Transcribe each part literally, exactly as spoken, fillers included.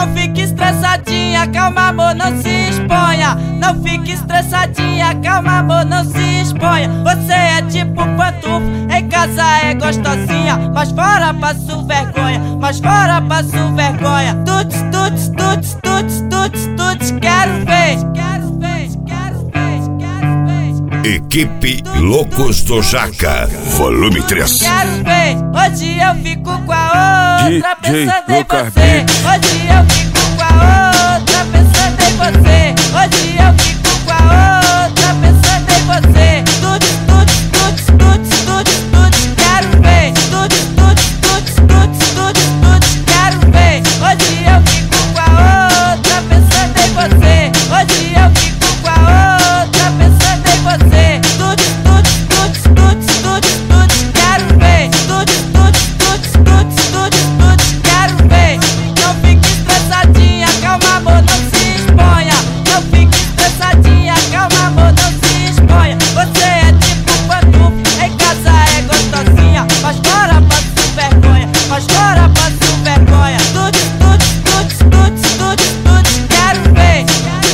Não fique estressadinha, calma amor, não se exponha. Não fique estressadinha, calma amor, não se exponha. Você é tipo pantufo, em casa é gostosinha, mas fora passo vergonha, mas fora passo vergonha. Tuts, tuts, tuts, tuts, tuts, tuts, quero ver, quero ver, quero ver, quero ver. Equipe Loucos do Jaca, volume três. Quero ver, hoje eu fico com a outra, D J pensando em Lucas você. Beat. Hoje eu fico com a outra, pensando em você. Hoje eu fico com a outra, pensando em você. Tuts, tuts, tuts, tuts, tuts, tuts, quero ver. Tuts, tuts, tuts, tuts, tuts, tuts, quero ver. Hoje eu fico com a outra, pensando em você. Hoje eu fico com a outra, pensando em você. Tuts, tuts, tuts, tuts, tuts, tuts, quero ver. Tuts, tuts, tuts, tuts, tuts, tuts, quero ver. Não fique estressadinha, calma amor, não se exponha. Não fique estressadinha, calma amor, não se exponha. Você é tipo pantufo, em casa é gostosinha, mas fora passo vergonha, mas fora passo vergonha. Tuts, tuts, tuts, tuts, tuts, tuts, quero ver.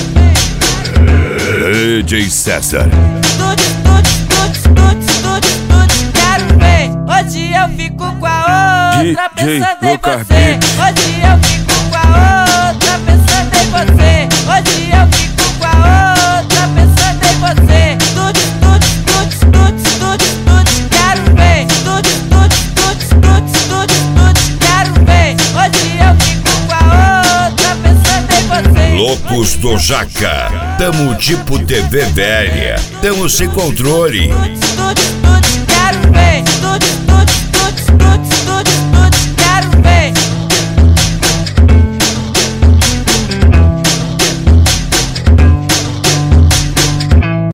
D J César. Tuts, tuts, tuts, tuts, tuts, tuts, quero ver. Hoje eu fico com a outra, D J pensando em Lucas você. Beat. Hoje eu fico com a outra, pensando em você. Hoje eu fico com a outra, pensando em você. Tuts, tuts, tuts, tuts, tuts, tuts, quero ver. Tuts, tuts, tuts, tuts, tuts, tuts, quero ver. Hoje eu fico com a outra, pensando em você. Loucos do Jaca, tamo tipo T V velha, tamo sem controle. Tuts, tuts, tuts, quero ver. Tuts, tuts, tuts, tuts,